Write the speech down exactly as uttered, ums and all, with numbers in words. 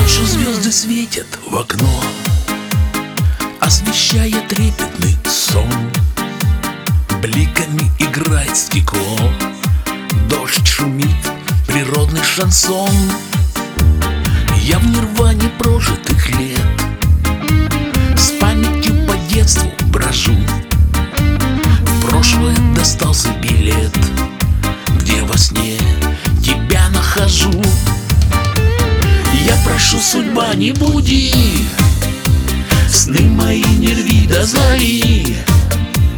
Ночью звезды светят в окно, освещая трепетный сон. Бликами играет стекло, дождь шумит, природный шансон. Я в нирване прожитых лет, с памятью по детству брожу. В прошлое достался билет, где во сне тебя нахожу. Я прошу, судьба, не буди, сны мои не рви до зари.